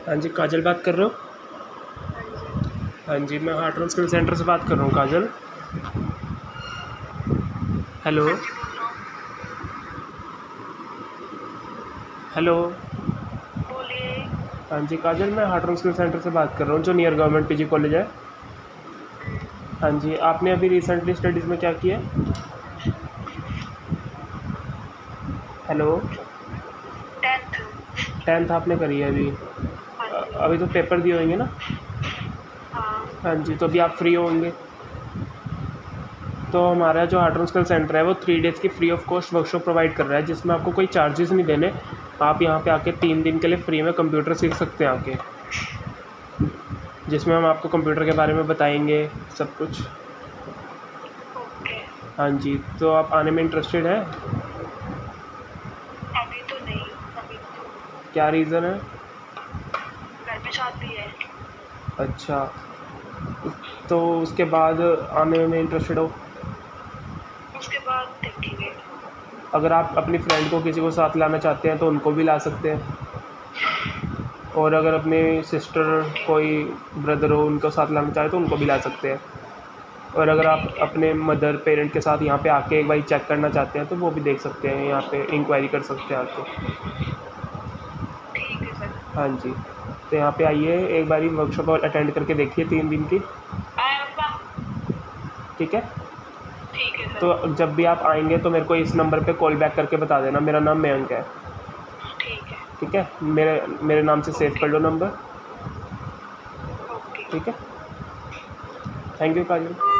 हाँ जी, काजल बात कर रहे हो? हाँ जी। हाँ जी, मैं हार्ट एंड स्किल सेंटर से बात कर रहा हूँ, काजल। हेलो। हाँ जी, बोलो। हेलो। बोलिए। हाँ जी, काजल, मैं हार्ट एंड स्किल सेंटर से बात कर रहा हूँ, जो नियर गवर्नमेंट पीजी कॉलेज है। हाँ जी, आपने अभी रिसेंटली स्टडीज़ में क्या किया? हेलो। 10th। 10th आपने करी है अभी? हाँ जी। अभी तो पेपर दिए होंगे ना? हाँ। हाँ जी, तो अभी आप फ्री होंगे। तो हमारा जो हार्ट एंड स्किल सेंटर है वो 3 डेज़ की free of cost workshop provide कर रहा है, जिसमें आपको कोई चार्जेस नहीं देने। आप यहाँ पे आके 3 दिन के लिए फ्री में कंप्यूटर सीख सकते हैं आके, जिसमें हम आपको कंप्यूटर के बारे में बताएंगे सब कुछ। ओके। हाँ जी, तो आप आने में इंटरेस्टेड हैं? अभी तो नहीं। अभी तो क्या रीज़न है? घर में शादी है। अच्छा, तो उसके बाद आने में इंटरेस्टेड हो? उसके बाद देखेंगे। अगर आप अपनी फ्रेंड को किसी को साथ लाना चाहते हैं तो उनको भी ला सकते हैं, और अगर अपने सिस्टर ओके। कोई ब्रदर हो उनको साथ लाना चाहे तो उनको भी ला सकते हैं। और अगर आप ठीक है। अपने मदर पेरेंट के साथ यहाँ पे आके एक बार चेक करना चाहते हैं तो वो भी देख सकते हैं, यहाँ पे इंक्वायरी कर सकते हैं आके। ठीक है सर। हाँ जी, तो यहाँ पे आइए, एक बारी वर्कशॉप और अटेंड करके देखिए 3 दिन की। आए पापा। ठीक है? ठीक है सर। तो जब भी आप आएंगे तो मेरे को इस नंबर पे कॉल बैक करके बता देना, मेरा नाम मयंक है। ठीक है। ठीक है, मेरे नाम से सेव कर ओके। लो नंबर। ओके। ठीक है, थैंक यू काजल।